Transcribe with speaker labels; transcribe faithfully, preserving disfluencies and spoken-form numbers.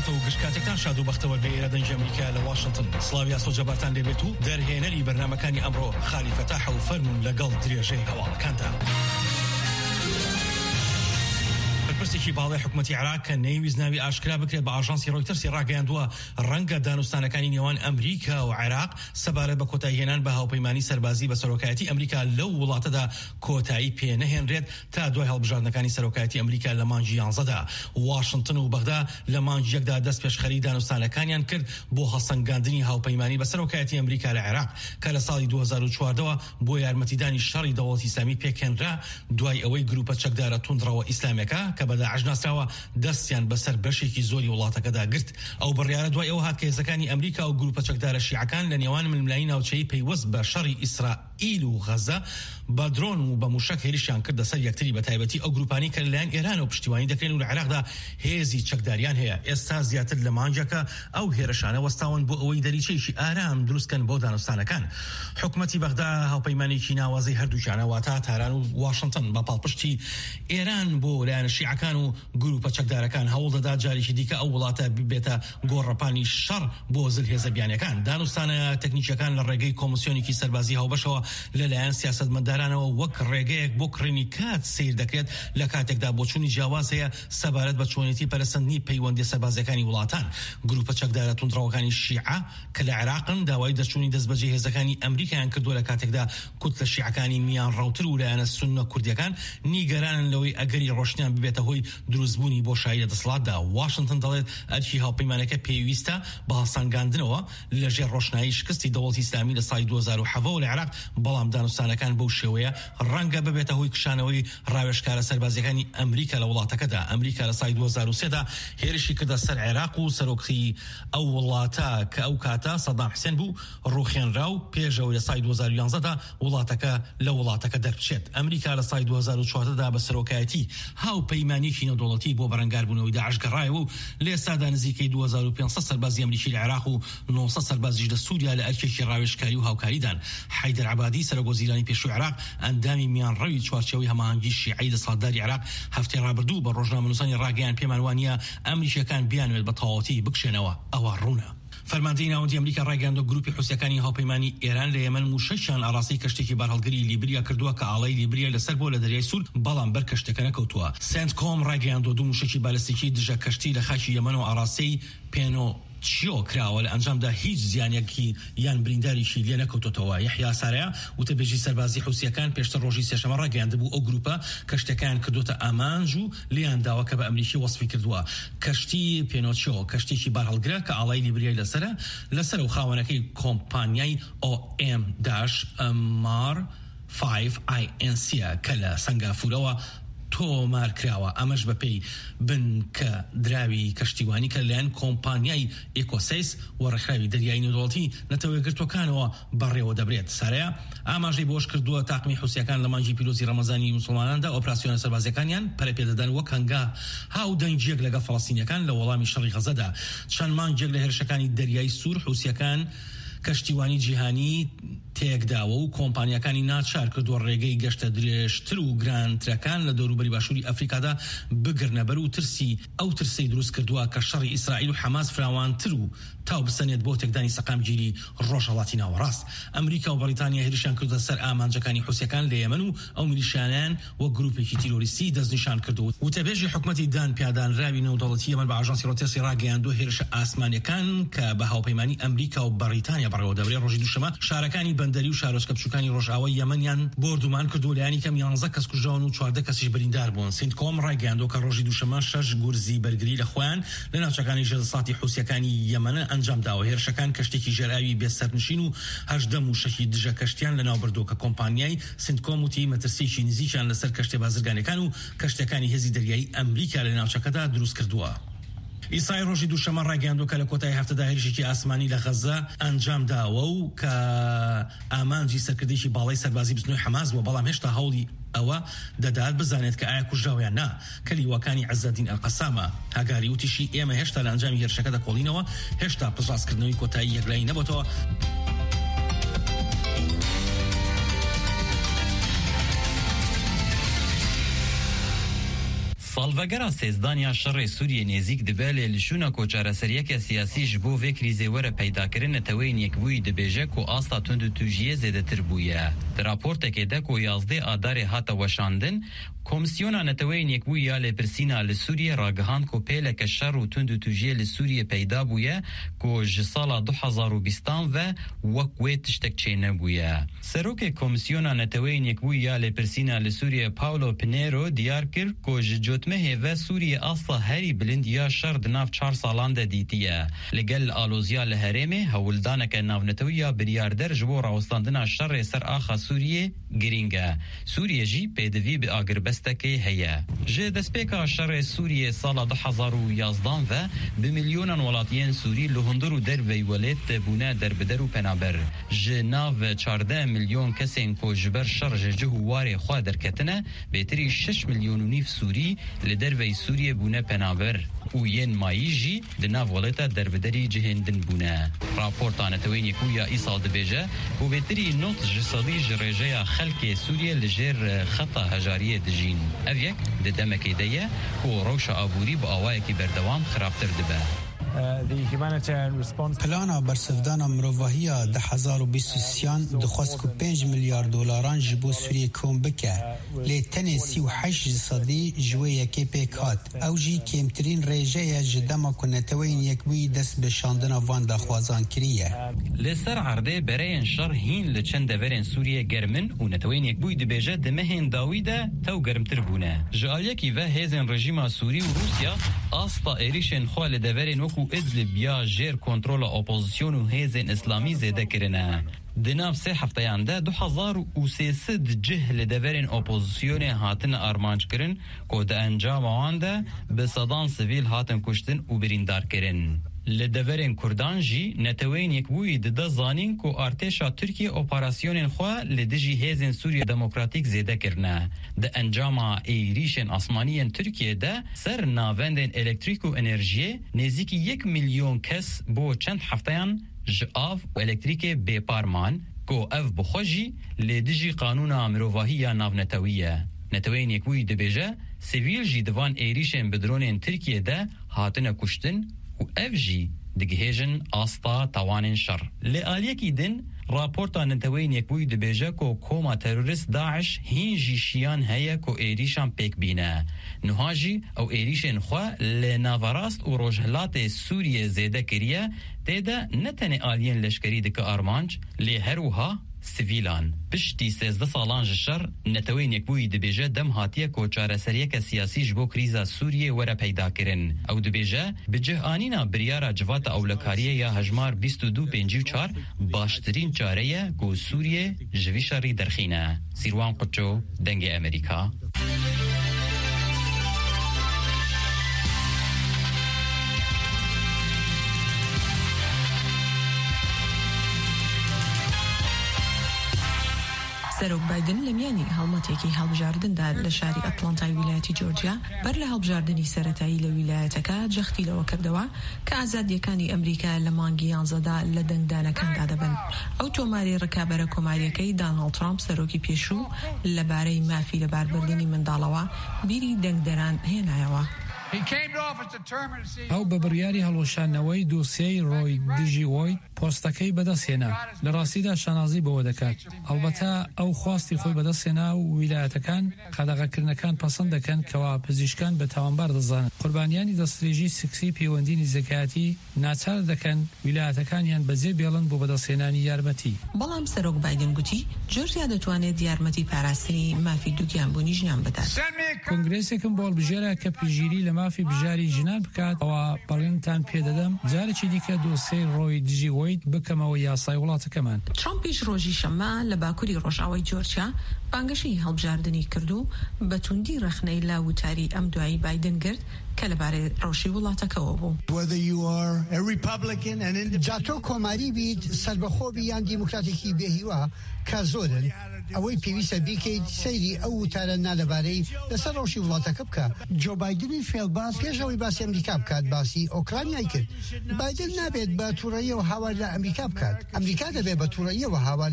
Speaker 1: و گشتکاتێکتان شاد و بەختەوە بە ئێرەدەنجی ئەمریکا لە واشنگتن. سڵاوی ئاسۆجەبارتان دەبێت و دەرهێنەری بەرنامەکانی ئەمڕۆ خالی فەتاح و فەرمون لەگەڵ درێژەی هەواڵەکاندا. پرسێکی باڵای حکومەتی عێراق کە نەیویست ناوی ئاشکرا بکرێت بە ئاژانسی ڕۆیتەرسی ڕاگەیاندووە ڕەنگە دانوستانەکانی نێوان ئەمریکا و عێراق سەبارەت بە کۆتاییهێنان بە هاوپەیمانی سەربازی بە سەرۆکایەتی ئەمریکا لەو وڵاتەدا کۆتایی پێنەهێنرێت تا دوای هەڵبژاردنەکانی سەرۆکایەتی ئەمریکا لە مانگی یانزەدا. واشنگتن و بەغدا لە مانگی یەکدا دەست پێشخەری دانوستانەکانیان کرد بۆ هەڵسەنگاندنی هاوپەیمانی بە سەرۆکایەتی ئەمریکا لە عێراق کە لە ساڵی دوو هەزار و چواردەوە بۆ یارمەتیدانی شەڕی دەوڵەتی ئیسلامی پێکهێنرا دوای ئەوەی گروپە چەکدارە توندڕەوە ئیسلامەکە کە بە داعش ناسراوە دەستیان بەسەر بەشێکی زۆری وڵاتەکەدا گرت. ئەو بڕیارە دوای ئەو هات کە هێزەکانی ئەمریکا و گروپە چەکدارە شیعەکان لە نێوان ململایی ناوچەیی پەیوەست بە شەڕی ئیسرائیل و غەزە بە درۆن و بە موشک هێرشیان کردە سەر یەکتری بە تایبەتی ئەو گروپانی کە لەلایەن ئێران و پشتیوانی دەکرێن و لە عێراقدا هێزی چەکداریان هەیە. ئێستا زیاتر لە مانگەکە ئەو هێرشانە وەستاون بۆ ئەوەی دەریچەیەکی ئارام دروستکەن بۆ دانوستانەکان. حکومەتی بەغدا هاوپەیمانێکی ناوازەی هەردووچانە واتە تاران و واشنگتن بە پاڵپشتی ئێران بۆ لایەنە شیعەکان و گروپە چەکدارەکان هەوڵ دەدا جارێکی دیکە ئەو وڵاتە ببێتە گۆڕەپانی شەڕ بۆ زل هێزەبیانەکان. دانوستانە تەکنیکیەکان لە ڕێگەی کۆمسیۆنێکی سەربازی هاوبەشەوە لەلایەن سیاسەتمەدارانەوە وەک ڕێگەیەک بۆ کڕینی کات سیر دەکرێت لە کاتێکدا بۆچوونی جیاواز هەیە سەبارەت بە چۆنێتی پەرسەندنی پەیوەندی سەربازەکانی وڵاتان. گروپە چەکدارە توندڕەوەکانی شیعە کە لە عێراقن داوای دەرچوونی دەستبەجێ هێزەکانی ئەمریکایان کردووە لە کاتێکدا کوت لە شیعەکانی میان ڕەوتر و لایەنە سوننە کوردیەکان نیگەرانن لەوەی ئەگەری ڕۆشنیان ببێتە هۆی دروستبوونی بۆ شایی دەسەڵاتدا. واشنگتن دەڵێت ئەرکی هاوپەیمانەکە پێویستە بە هەڵسەنگاندنەوە لەژێر ڕۆشنایی شکستی دەوڵەتی ئیسلامی لە ساڵی دوو هەزار و هەفت لە عێراق، بەڵام دانوستانەکان بەو شێوەیە ڕەنگە ببێتە هۆی کشانەوەی ڕاوێژکارە سەربازیەکانی ئەمریکا لە وڵاتەکەدا. ئەمریکا لە ساڵی دوو هەزار و سێ دا هێرشی کردە سەر عێراق و سەرۆکی ئەو وڵاتە کە ئەو کاتە سەدام حوسێن بوو ڕوخێنرا و پێشەوەی لە ساڵی دوو هەزار و یانزە دا وڵاتەکە لە وڵاتەکە دەربچێت. ئەمریکا لە ساڵی دوو هەزار و چواردە دا بە سەرۆکایەتی هاوپەیمانێکی نێودەوڵەتی بۆ بەرەنگاربوونەوەی داعش گەڕایەوە و لە ئێستادا نزیکەی دوو هەزار و پێنج سەد سەربازی ئەمریکی لە عێراق و نۆ سەد سەربازیش لە سووریا لە ئەرکێکی ڕاوێژکاری و هاوکاریدان. حەیدەر عەبادی سەرۆکوەزیرانی پێشووی عێراق ئەندامی میانڕەوی چوارچێوەی هەماهەنگی شیعەی دەسەڵاتداری عێراق هەفتەی ڕابردوو بە ڕۆژنامەنووسانی ڕاگەیان پێمان وانییە ئەمریکیەکان بیانوێت بە تەواوەتی بکشێنەوە. ئەوە ڕوونە. فەرماندەی ناوەندی ئەمریکا ڕایگەاندووە گروپی حوسیەکانی هاوپەیمانی ئێران لە یەمەن موشەکیان ئاڕاستی کەشتێکی بارهەڵگری لیبریا کردووە کە ئاڵای لیبریا لەسەر بۆ لە دەریای سوور، بەڵام بەر کەشتەکە نەکەوتووە. سنت کۆم ڕایگەاندووە دوو موشەکی بالستیکی دژە کەشتی لە خاکی یەمەن و ئاڕاستەی پێنۆ چیۆ کراوە لە ئەنجامدا هیچ زیانێکی یان برینداریشی لێ نەکەوتۆتەوە. یحیا سارەیە وتەبێژی سەربازی حوسیەکان پێشتر ڕۆژی سێشەمە ڕاگەیاندبوو ئەو گروپە کەشتەکان کردوتە ئامانج و لیان داوە کە بە ئەمریکی وەسفی کردووە. کەشتی پێنۆچیۆ کەشتێکی بارهەڵگرە کە ئاڵای لیبریای لەسرە لەسەر و خاوەنەکەی کۆمپانیای ئۆ ئێم ئەم آر پێنج ئای ئێن سی کە لە سنگافورەوە تۆمار کراوە. ئەمەش بەپێی بن کە دراوی کەشتیوانی کە لەلایەن کۆمپانیای ئێکۆسیس وەڕێکخراوی دەریایی نێودەوڵەتی نەتەوەی گرتوەکانەوە بەڕێوە دەبرێت. سارەیە ئاماژەی بۆش کردووە تاقمی حوسیەکان لە مانگی پیرۆزی ڕەمەزانی موسڵماناندا ئۆپراسیۆنە سەربازیەکانیان پەرەپێدەدەن وەک هەنگا هاودەنگێک لەگەڵ فەڵەستینیەکان لە وەڵامی شەڕی غەزەدا. چەند مانگێک لە هێرشەکانی دەریایی سوور حوسیەکان کەشتیوانی جیهانی تێکداوە و کۆمپانیەکانی ناچار کردووە ڕێگەی گەشتە درێژتر و گرانترەکان لە دەوروبەری باشووری ئەفریقادا بگرنە بەر و ترسی ئەو ترسی دروست کردووە کە شەڕی ئیسرائیل و حەماس فراوانتر و تاو بسەنێت بۆ تێکدانی سەقامگیری ڕۆژهەڵاتی ناوەڕاست. ئەمریکا و بەریتانیا هێرشیان کردە سەر ئامانجەکانی حوسیەکان لە یەمەن و ئەو میلیشیانیان وەک گروپێکی تیرۆریستی دەستنیشان کردووە. وتەبێژی حکومەتی دان پیادانراوی نێودەوڵەتی یەمەن بە ئاژانسی ڕۆیتەرسی ڕاگەیاندووە هێرشە ئاسمانیەکان کە بە هاوپەیمانی ئەمریکا و بەریتانیا بەڕێوە دەبرێت ڕۆژی دووشەمە شارەکانی بەندەری و شارۆچکە بچووکانی ڕۆژئاوای یەمەنیان بردومان کردو لایەنی کەم یانزە کەس کوژراون و چواردە کەسیش بریندار بوون. سنت کۆم ڕایگەاندووە کە ڕۆژی دووشەمە شەش گورزی بەرگری لە خۆیان لە ناوچەکانی ژێردەسەڵاتی حوسیەکانی یەمەن ئەنجام داوە. هێرشەکان کەشتێکی ژێراوی بێسەرنشین و هەژدە موشەکی دژە کەشتیان لەناو بردووە کە کۆمپانیای سنت کۆم وتی مەترسیی نزیکیان لەسەر کەشتێ بازرگانەکان و کەشتەکانی هێزی دەریایی ئەمریکا لە ناوچەکەدا دروست کردووە. ئیسای ڕۆژی دووشەمە ڕاگەاندووە کە لە کۆتایی هەفتەدا هێرشێکی ئاسمانی لە غەزە ئەنجام داوە و کە ئامانجی سەرکردێکی باڵای سەربازی بزنەوەی حەماس بووە، بەڵام هێشتا هەوڵی ئەوە دەدات بزانێت کە ئایا کوژراویان نا. کەلیوەکانی عەزەدین ئەلقەسامە هاگاری وتیشی ئێمە هێشتا لە ئەنجامی هێرشەکە دەکۆڵینەوە، هێشتا پشتڕاستکردنەوەی کۆتایی یەکلایی نەبووەوە.
Speaker 2: سالڤەگەرا سێزدانیا شەڕی سووریە نێزیک دەبێت لە شوونە کۆچارەسەریەکە سیاسیش بۆ vê krîzê were peydakirin neteweyên yekbûyî dibêje ku asta tund û tujiyê zêdetir bûye. Di raportekê de ku yazdê adarê hate weşandin, Komisyona Neteweyên Yekbûyî ya Lêpirsîna li Sûriye ragihand ku pêleke şer û tund û tujiyê li Sûriye peyda bûye ku ji sala du hezar û bîstan ve wek wê tiştek çê nebûye. Serokê Komisyona Neteweyên Yekbûyî ya Lêpirsîna li Sûriye Paolo Pinheiro diyar kir ku ji cotmehê ve Sûriye asla herî bilind ya şer di nav çar salan de dîtiye. Li gel alozya li herêmê hewildaneke navnetewiya biryarder ji bo rawestandina şerê ser axa Sûriye giring e. Sûriye jî pêdivî bi agirbestekê heye. Ji destpêka şerê Sûriye sala du hezar û yazdan ve bi milyonan welatiyên Sûrî li hundir û dervey welêt bûne derbider û penaber. Ji nav çardeh milyon kesên ku ji ber şer ji cih û warê xwe derketine, bêtirî şeş milyon û nîv Sûrî li dervey Sûriye bûne penaber û yên mayî jî di nav welêta derbiderî cihên din bûne. Raporta Neteweyên Yekbûyî ya îsal dibêje ku bêtirî nod ji sedî ji rêjeya xelkê Sûriye li jêr xeta hejariyê dijîn. Ev yek di demekê de ye ku rewşa aborî bi awayekî berdewam xirabtir dibe.
Speaker 3: Plana bersevdana mirovahiya di hezar û bîst û sêyan dixwest ku pênc milyar dolaran ji bo Sûriye kom bike. Lê tenê sî û heşt ji sedî ji wê yekê pêk hat. Ew jî kêmtirîn rêje ye ji dema ku Neteweyên Yekbûyî dest bi şandina van daxwazan kiriye.
Speaker 2: Li ser erdê bereyên şer hîn li çend deverên Sûriye germin û Neteweyên Yekbûyî dibêje di mehên dawî de tew germtir bûne. Ji aliyekî ve hêzên rejîma Sûrî û Rûsya asta êrişên xwe li deverên wekû İdlib ya jêr kontrola opozisyon û hêzên İslamî zêde kirine. Di nav sê hefteyan de du hezar û sê sed cih li deverên opozisyonê hatine armançkirin ku di encama wan de bi sedan sivîl hatin kuştin û birîndarkirin. Li deverên Kurdan jî Neteweyên Yekbûyî dide zanîn ku artêşa Tirkiye operasyonên xwe li dijî hêzên Sûriye Demokratîk zêde kirine. Di encama êrişên asmaniyên Tirkiye de ser navendên elektrîk û enerjiyê nêzîkî yek milyon kes bo çend hefteyan ji av û elektrîkê bêparman ku ev bi xwe jî lê dijî qanûna mirovahî ya navnetewî ye. Neteweyên Yekbûyî dibêje sivîl jî divan êrişên bi dronên Tirkiye de hatine kuştin û ev jî digihêjin asta tawanên şer. Lê aliyekî din raporta Neteweyên Yekbûyî dibêje ku koma terorist Daeş hîn jî şiyan heye ku êrîşan pêk bîne. Niha jî ew êrişên xwe li navarast û rojhilatê Sûriye zêde kiriye, tê de ne tenê aliyên leşkerî dike armanc, lê her wiha sivîlan. Piştî sêzdeh salan ji şer, Neteweyên Yekbûyî dibêje dem hatiye ku çareseriyeke siyasî ji bo krîza Sûriye were peyda kirin. Ew dibêje bi cihanîna biryara civata ewlekariyê ya hejmar bîst û du pêncî û çar baştirîn çare ye ku Sûriye ji vî şerî derxîne. Sîrwan Quço, Dengê Amerîka.
Speaker 4: سەرۆک بایدن لە میانی هەڵمەتێکی هەڵبژاردندا لە شاری ئەتلانتای ویلایەتی جۆرجیا بەر لە هەڵبژاردننی سەرەتایی لە ویلایەتەکە جەختی لەوە کردەوە کە ئازادیەکانی ئەمریکا لە مانگی یانزەدا لە دەنگدانەکاندا دەبن. ئەو تۆماری ڕکابەرە کۆماریەکەی داناڵد ترامپ سەرۆکی پێشوو لەبارەی مافی لەباربردنی منداڵەوە بیری دەنگدەران هێنایەوە.
Speaker 5: ئەو بە بڕیاری هەڵۆشانەوەی دۆسیەی ڕۆی دژی وۆی پۆستەکەی بەدەستهێنا. لە ڕاستیدا شانازی بەوە دەکات. ئەلبەتە ئەو خواستی خۆی بەدەستهێنا و ویلایەتەکان قەدەغەکردنەکان پەسەند دەکەن کەوا پزیشکان بە تاوانبار دەزانن. قوربانیانی دەستدرێژی سکسی پەیوەندی نزیکایەتی ناچار دەکەن ویلایەتەکانیان بەجێ بێڵن بۆ بەدەستهێنانی یارمەتی.
Speaker 4: بەڵام سەرۆک بایدن گوتی جۆرجیا دەتوانێت یارمەتی پاراستنی مافی دووگیانبوونی ژنان بدات.
Speaker 5: کۆنگرێسێکم بۆ هەڵبژێرە کە پژگیری لە مافی بژاری ژنان بکات. ئەوە بەڵێنتان پێدەدەم جارێکی دیکە دۆسیەی ڕۆی دژی وۆی بکەمەوە یاسای وڵاتەکەمان.
Speaker 4: ترامپیش ڕۆژی شەممە لە باکووری ڕۆژاوای جۆرجیا بانگەشەی هەڵبژاردننی کردو بە توندی ڕەخنەی لا وتاری ئەم دوایی بایدن کرد کە لەبارەی ڕەوشی وڵاتەکەەوە بوو.
Speaker 6: جاتۆ کۆماری بیت سەربەخۆبی یان دیموکراتێکی بێهیوە کە زۆرن ئەوەی پێویستە بیکەیت سەیری ئەو وتارە نالەبارەی لەسەر ڕەوشی وڵاتەکە بکە. جۆ بایدنی فێڵباز پێشەوەی باسی ئەمریکا بکات باسی ئۆکرانیای کرد. بایدن نابێت بە تووڕەییەوە هاوار لە ئەمریکا بکات. ئەمریکا دەبێت بە تووڕەییەوە هاوار